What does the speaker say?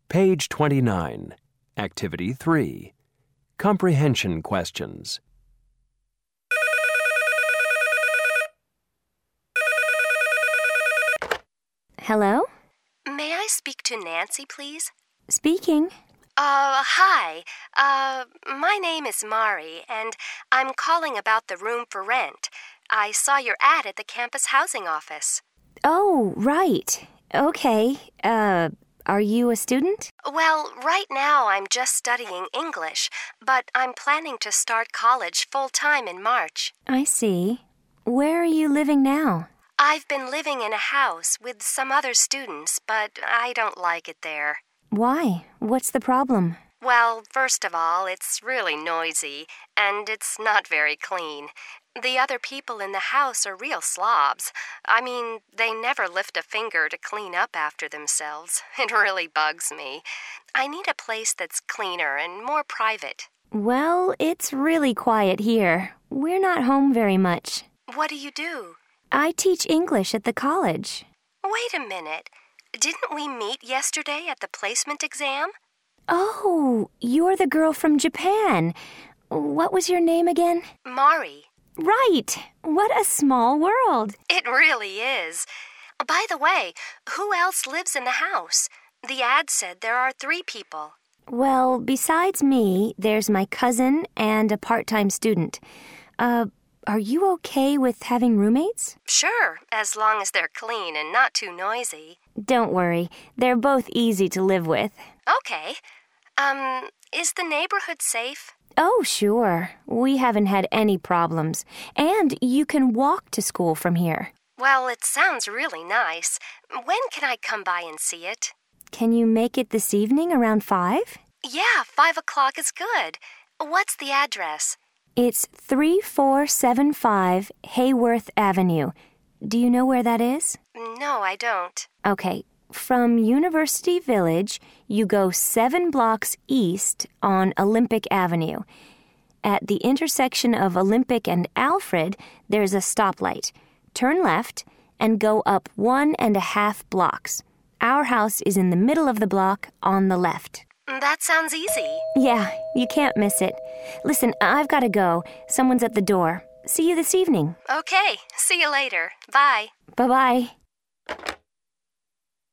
Page 29. Activity 3. Comprehension questions. Hello? May I speak to Nancy, please? Speaking. Hi. My name is Mari, and I'm calling about the room for rent. I saw your ad at the campus housing office. Oh, right. Okay. Are you a student? Well, right now I'm just studying English, but I'm planning to start college full-time in March. I see. Where are you living now? I've been living in a house with some other students, but I don't like it there. Why? What's the problem? Well, first of all, it's really noisy, and it's not very clean. The other people in the house are real slobs. I mean, they never lift a finger to clean up after themselves. It really bugs me. I need a place that's cleaner and more private. Well, it's really quiet here. We're not home very much. What do? I teach English at the college. Wait a minute. Didn't we meet yesterday at the placement exam? Oh, you're the girl from Japan. What was your name again? Mari. Right. What a small world. It really is. By the way, who else lives in the house? The ad said there are 3 people. Well, besides me, there's my cousin and a part-time student. Are you okay with having roommates? Sure, as long as they're clean and not too noisy. Don't worry. They're both easy to live with. Okay. Is the neighborhood safe? Oh, sure. We haven't had any problems. And you can walk to school from here. Well, it sounds really nice. When can I come by and see it? Can you make it this evening around 5? Yeah, 5 o'clock is good. What's the address? It's 3475 Hayworth Avenue. Do you know where that is? No, I don't. Okay. From University Village, you go 7 blocks east on Olympic Avenue. At the intersection of Olympic and Alfred, there's a stoplight. Turn left and go up 1.5 blocks. Our house is in the middle of the block on the left. That sounds easy. Yeah, you can't miss it. Listen, I've got to go. Someone's at the door. See you this evening. Okay, see you later. Bye. Bye-bye.